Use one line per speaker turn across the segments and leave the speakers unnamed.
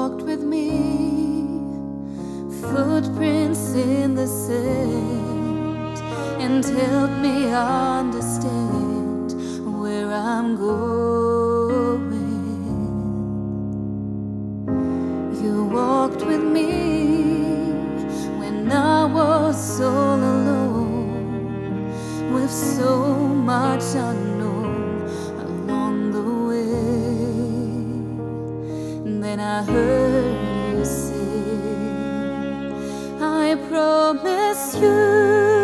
walked with me, footprints in the sand, and helped me understand where I'm going. You walked with me when I was all alone, with so much unknown along the way. And then I heard you say, I promise you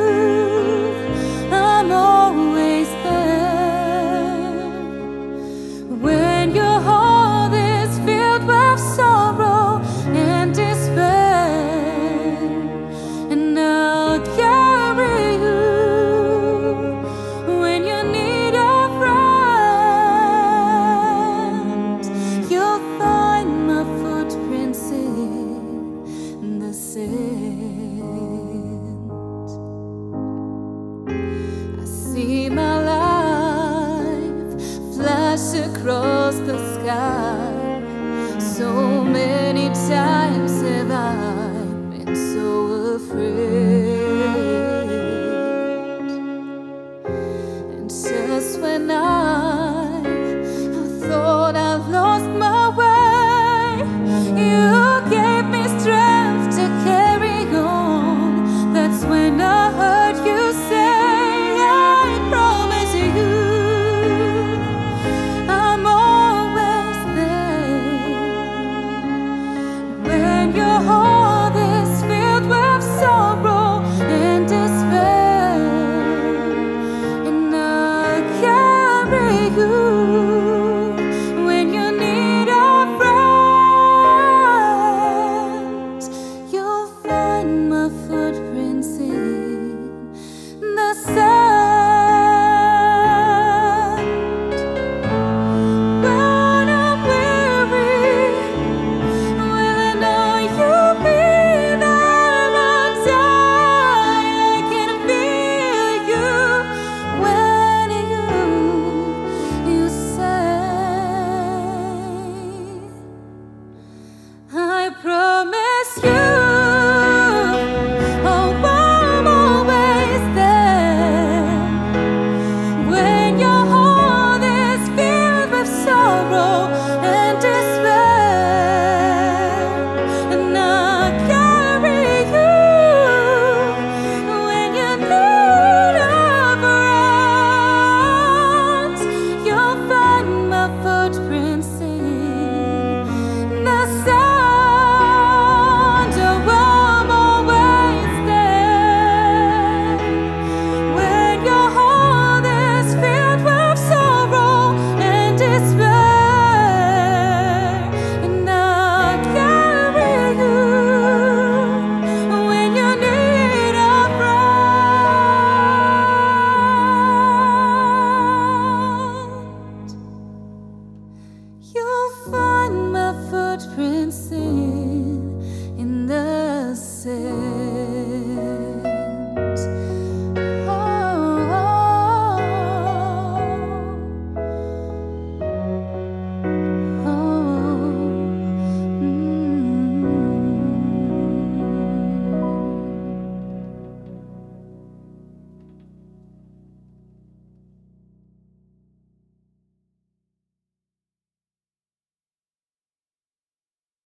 I'm always there. When your heart is filled with sorrow and despair, and I'll carry you when you need a friend. You'll find my footprints in the sand. I see my life flash across the sky,